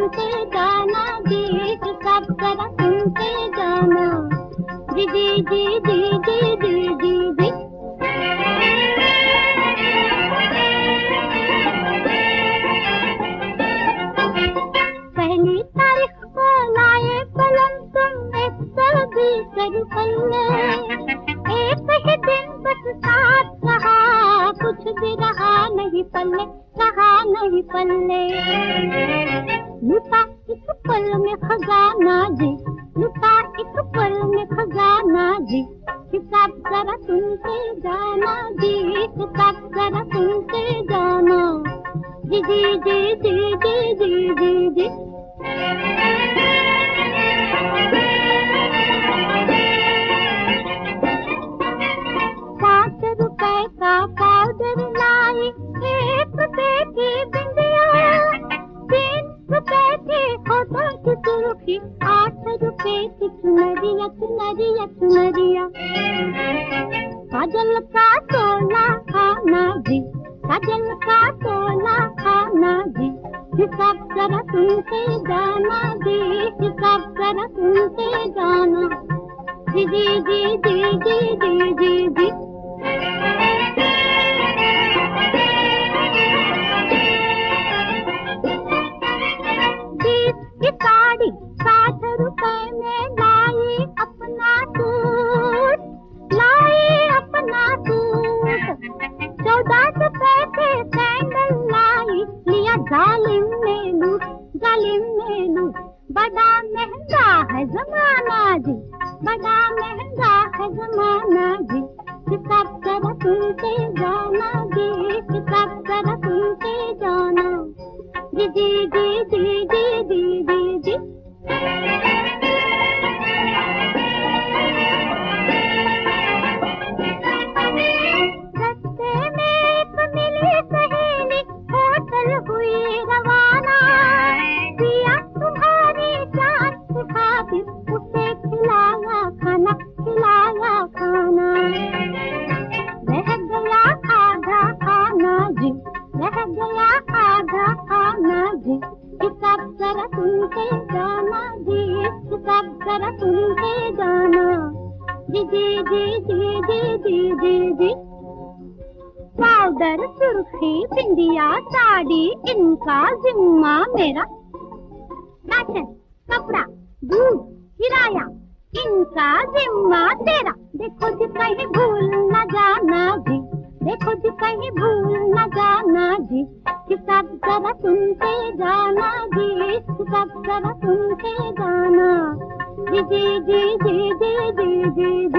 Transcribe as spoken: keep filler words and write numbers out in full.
सुनते जाना जी, सब जरा सुनते जाना जी जी जी जी जी जी जी जी। पहली तारीख को लाए कलम तुम एक सौ बीस रुपये, एक ही दिन बस साथ रहा, कुछ भी रहा नहीं पल्ले, रहा नहीं पल्ले। लुटा एक पल में खजाना जी, लुटा एक पल में खजाना जी, हिसाब जरा सुनते जाना जी, हिसाब जरा सुनते जाना जी जी जी जी जी जी जी जी। पाँच रुपए का पाउडर लाई, एक रुपए की बिंदिया, तीन रुपए की होठों की सुर्खी, आठ रुपए की चुनरिया चुनरिया चुनरिया। काजल का तोला खाना जी, काजल का तोला खाना जी, हिसाब जरा सुनते जाना जी, हिसाब जरा सुनते जाना जी जी जी जी जी जी जी जी। बीस की साड़ी साठ रुपए में लाई अपना सूट, लाई अपना सूट। चौदह रुपए के सैंडल लाई, लिया जालिम ने लूट, जालिम ने लूट। बड़ा महंगा है जमाना जी, बड़ा महंगा है जमाना जी, हिसाब जरा सुनते जाना जी, हिसाब जरा सुनते जाना जी जी जी जी जी जी जी जी। रस्ते में एक मिली सहेली, होटल हुई रवाना, पिया तुम्हारी जान की खातिर, उसे खिलाया खाना, खिलाया खाना। रह गया आधा खाना जी, रह गया आधा खाना जी, हिसाब जरा सुनते जाना जी, हिसाब जरा सुनते जाना जी जी जी जी जी जी जी जी। पाउडर सुर्खी बिंदिया साड़ी इनका जिम्मा मेरा, राशन कपड़ा दूध किराया इनका जिम्मा तेरा। देखो जी कहीं भूल न जाना जी, देखो जी कहीं भूल न जाना जी, हिसाब जरा सुनते जाना जी, हिसाब जरा सुनते जाना जी जी जी जी जी जी जी।